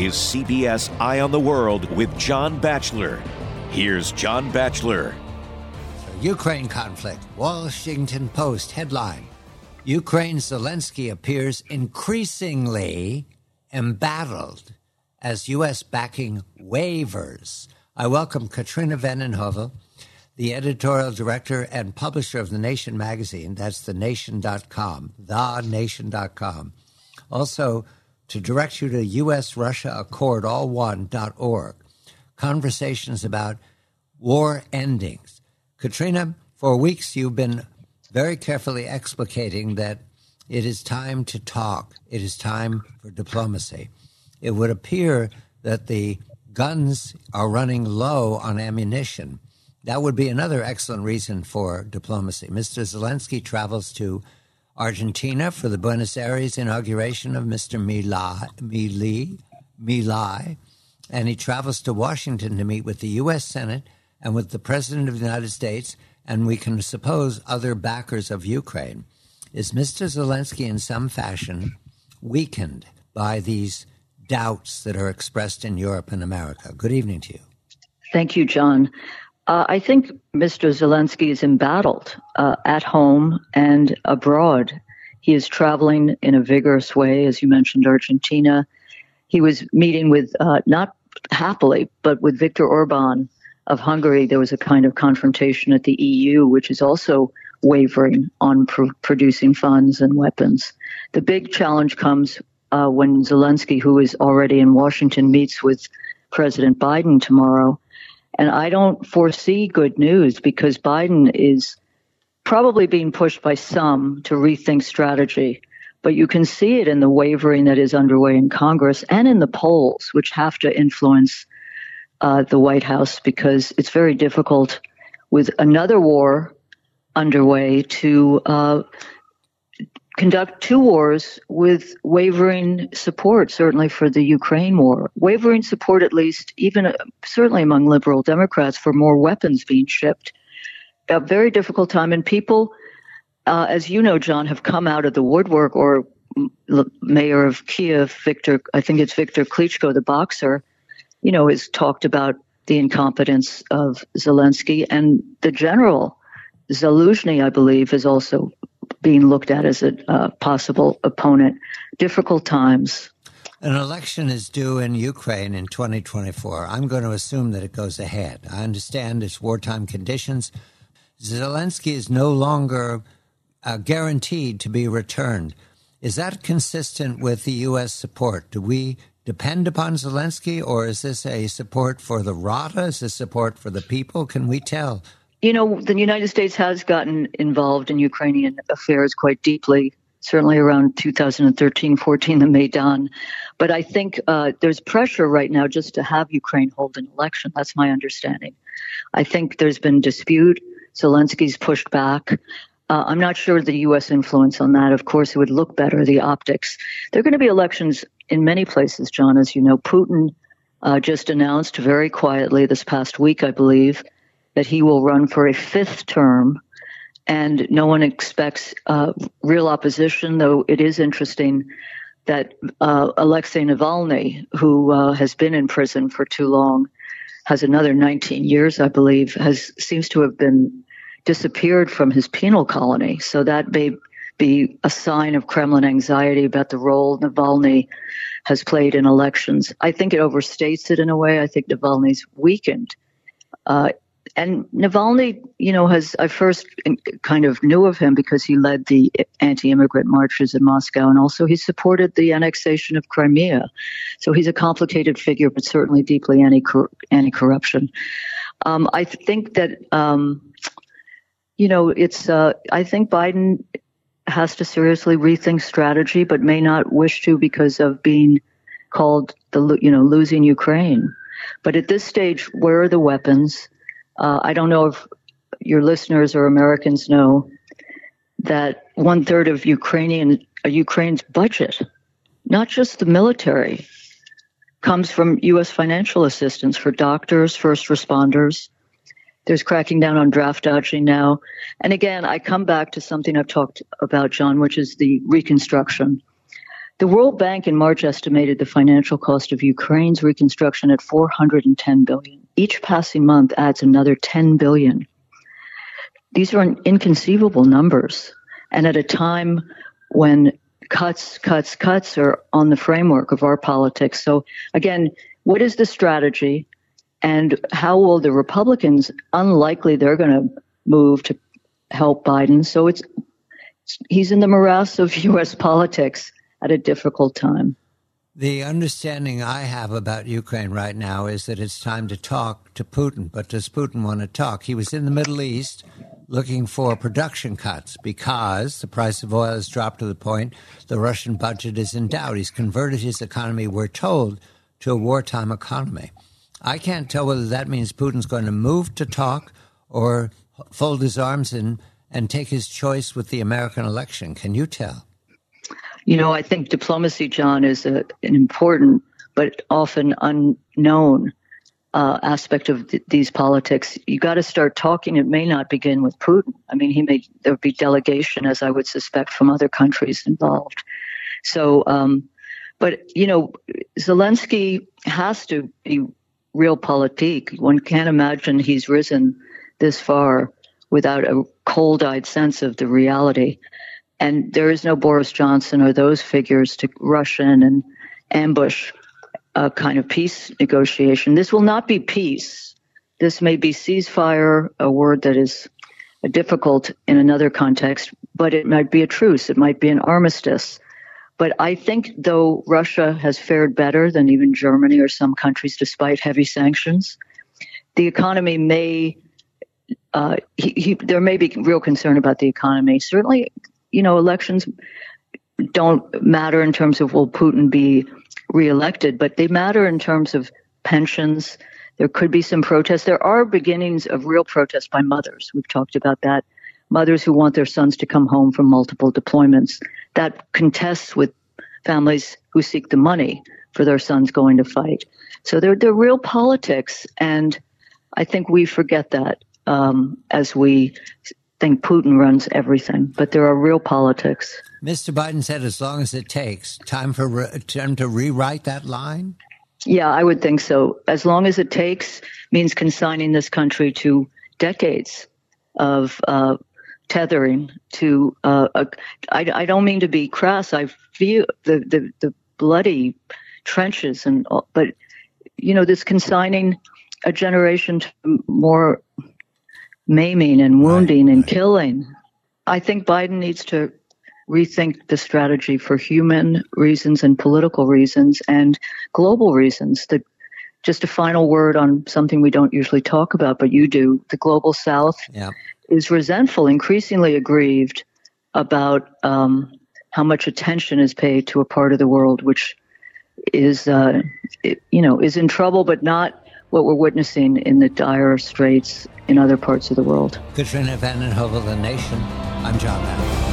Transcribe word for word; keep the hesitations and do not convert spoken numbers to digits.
is C B S Eye on the World with John Batchelor. Here's John Batchelor. Ukraine conflict. Washington Post headline. Ukraine's Zelensky appears increasingly embattled as U S backing wavers. I welcome Katrina Vanden Heuvel, the editorial director and publisher of The Nation magazine. That's the nation dot com, the nation dot com. Also, to direct you to U S Russia Accord, all one dot org. Conversations about war endings. Katrina, for weeks you've been very carefully explicating that it is time to talk. It is time for diplomacy. It would appear that the guns are running low on ammunition. That would be another excellent reason for diplomacy. Mister Zelensky travels to Argentina for the Buenos Aires inauguration of Mister Milei, Milei, Milei, and he travels to Washington to meet with the U S Senate and with the President of the United States, and we can suppose other backers of Ukraine. Is Mister Zelensky in some fashion weakened by these doubts that are expressed in Europe and America? Good evening to you. Thank you, John. Uh, I think Mister Zelensky is embattled uh, at home and abroad. He is traveling in a vigorous way, as you mentioned, Argentina. He was meeting with, uh, not happily, but with Viktor Orban of Hungary. There was a kind of confrontation at the E U, which is also wavering on pr- producing funds and weapons. The big challenge comes uh, when Zelensky, who is already in Washington, meets with President Biden tomorrow. And I don't foresee good news because Biden is probably being pushed by some to rethink strategy. But you can see it in the wavering that is underway in Congress and in the polls, which have to influence uh, the White House, because it's very difficult with another war underway to uh, conduct two wars with wavering support, certainly for the Ukraine war. Wavering support, at least, even uh, certainly among liberal Democrats, for more weapons being shipped. A very difficult time. And people, uh, as you know, John, have come out of the woodwork, or l- Mayor of Kiev, Victor, I think it's Viktor Klitschko, the boxer, you know, has talked about the incompetence of Zelensky. And the general, Zaluzhny, I believe, is also being looked at as a uh, possible opponent. Difficult times. An election is due in Ukraine in twenty twenty-four. I'm going to assume that it goes ahead. I understand it's wartime conditions. Zelensky is no longer uh, guaranteed to be returned. Is that consistent with the U S support? Do we depend upon Zelensky, or is this a support for the Rada? Is this support for the people? Can we tell? You know, the United States has gotten involved in Ukrainian affairs quite deeply, certainly around two thousand thirteen, fourteen, the Maidan. But I think uh, there's pressure right now just to have Ukraine hold an election. That's my understanding. I think there's been dispute. Zelensky's pushed back. Uh, I'm not sure the U S influence on that. Of course, it would look better, the optics. There are going to be elections in many places, John, as you know. Putin uh, just announced very quietly this past week, I believe, that he will run for a fifth term, and no one expects uh, real opposition, though it is interesting that uh, Alexei Navalny, who uh, has been in prison for too long, has another nineteen years, I believe, has seems to have been disappeared from his penal colony. So that may be a sign of Kremlin anxiety about the role Navalny has played in elections. I think it overstates it in a way. I think Navalny's weakened. Uh, And Navalny, you know, has, I first kind of knew of him because he led the anti-immigrant marches in Moscow, and also he supported the annexation of Crimea. So he's a complicated figure, but certainly deeply anti anti-corruption. Um, I think that, um, you know, it's, uh, I think Biden has to seriously rethink strategy, but may not wish to because of being called the, you know, losing Ukraine. But at this stage, where are the weapons? Uh, I don't know if your listeners or Americans know that one third of Ukrainian uh, Ukraine's budget, not just the military, comes from U S financial assistance for doctors, first responders. There's cracking down on draft dodging now. And again, I come back to something I've talked about, John, which is the reconstruction. The World Bank in March estimated the financial cost of Ukraine's reconstruction at four hundred ten billion dollars. Each passing month adds another ten billion dollars. These are inconceivable numbers. And at a time when cuts, cuts, cuts are on the framework of our politics. So again, what is the strategy? And how will the Republicans, unlikely they're going to move to help Biden. So it's he's in the morass of U S politics at a difficult time. The understanding I have about Ukraine right now is that it's time to talk to Putin. But does Putin want to talk? He was in the Middle East looking for production cuts because the price of oil has dropped to the point the Russian budget is in doubt. He's converted his economy, we're told, to a wartime economy. I can't tell whether that means Putin's going to move to talk or fold his arms and, and take his choice with the American election. Can you tell? You know, I think diplomacy, John, is a, an important but often unknown uh, aspect of th- these politics. You got to start talking. It may not begin with Putin. I mean, he may there would be delegation, as I would suspect, from other countries involved. So, um, but you know, Zelensky has to be realpolitik. One can't imagine he's risen this far without a cold-eyed sense of the reality. And there is no Boris Johnson or those figures to rush in and ambush a kind of peace negotiation. This will not be peace. This may be ceasefire, a word that is difficult in another context, but it might be a truce. It might be an armistice. But I think, though, Russia has fared better than even Germany or some countries despite heavy sanctions, the economy may, uh, he, he, there may be real concern about the economy. Certainly, you know, elections don't matter in terms of will Putin be reelected, but they matter in terms of pensions. There could be some protests. There are beginnings of real protest by mothers. We've talked about that. Mothers who want their sons to come home from multiple deployments. That contests with families who seek the money for their sons going to fight. So they're, they're real politics, and I think we forget that um, as we think Putin runs everything, but there are real politics. Mister Biden said as long as it takes. Time for re- time to rewrite that line? Yeah, I would think so. As long as it takes means consigning this country to decades of uh, tethering to, uh, a, I, I don't mean to be crass. I feel the, the, the bloody trenches, and all, but, you know, this consigning a generation to more maiming and wounding right, and right. killing. I think Biden needs to rethink the strategy for human reasons and political reasons and global reasons. That just a final word on something we don't usually talk about, but you do. The global South yeah. is resentful, increasingly aggrieved about um, how much attention is paid to a part of the world which is, uh, it, you know, is in trouble, but not what we're witnessing in the dire straits in other parts of the world. Katrina vanden Heuvel, The Nation. I'm John Madden.